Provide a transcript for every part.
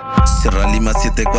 Sierra Lima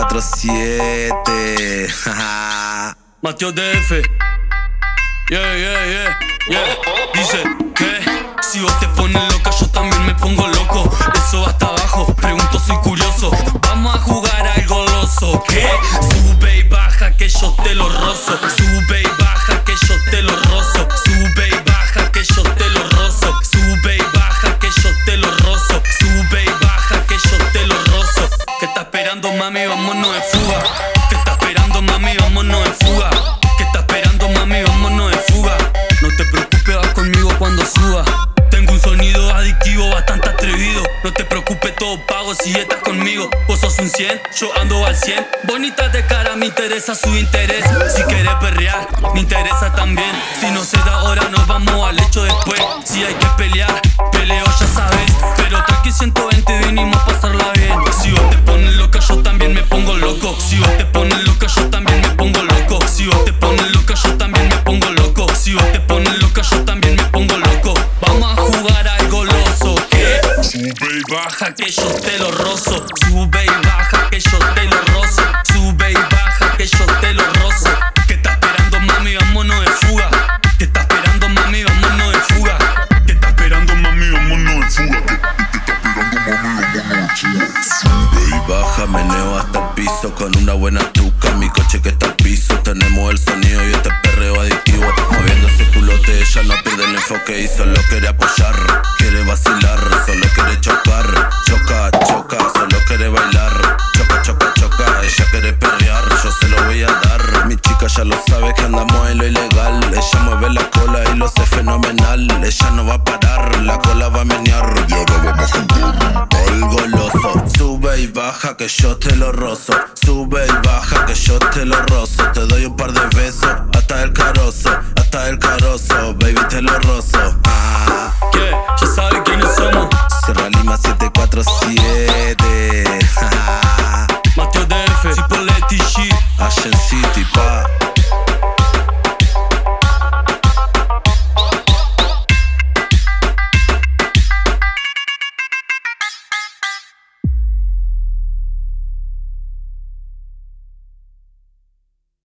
747. Mateo DF. Yeah. Dice que si vos te pones loca, yo también me pongo loco. Eso hasta abajo, pregunto, soy curioso. Vamos a jugar al goloso. ¿Qué? Sube y baja que yo te lo rozo. Sube y baja que yo te lo rozo. Sube y baja que yo te lo rozo. Sube y baja que yo te lo rozo. Sube y baja que yo te lo rozo. ¿Qué está esperando, mami? Vámonos de fuga. ¿Qué está esperando, mami? Vámonos de fuga. ¿Qué está esperando, mami? Vámonos de fuga. No te preocupes, vas conmigo cuando suba. Tengo un sonido adictivo bastante atrevido. No te preocupes, todo pago si estás conmigo. Vos sos un 100, yo ando al 100. Bonita de cara, me interesa su interés. Si querés perrear, me interesa también. Si no se da ahora, nos vamos al hecho después. Si hay que pelear, peleo, ya sabes. Pero tranqui 120, vinimos a pasarla bien. Si vos te pones loca, yo también me pongo loco. Si vos te pones loca, yo también me pongo loco. Si vos te pones loca, yo también me pongo loco. Si vos te pones loca, yo también me pongo loco. Vamos a jugar al goloso. ¿Qué? Sube y baja que yo te lo rozo. Sube y baja que yo te lo rozo. Sube y baja que yo te lo rozo. ¿Qué está esperando, mami? Vámonos de fuga. ¿Qué está esperando, mami? Vámonos de fuga. ¿Qué está esperando, mami? Vámonos de fuga. Sube y baja, meneo hasta el piso con una buena tuca. Mi coche que está al piso, tenemos el sonido y este perreo adictivo. Moviendo ese culote, ella no pierde el enfoque y solo quiere apoyar. Quiere vacilar, solo quiere chocar. Choca, solo quiere bailar. Choca, ella quiere perrear, yo se lo voy a dar. Mi chica ya lo sabe que andamos en lo ilegal. Ella mueve la cola y lo hace fenomenal. Ella no va a parar, la cola va a menear. Y ahora vamos a jugar al goloso. Sube y baja que yo te lo rozo. Sube y baja que yo te lo rozo. Te doy un par de besos hasta el carozo, hasta el carozo.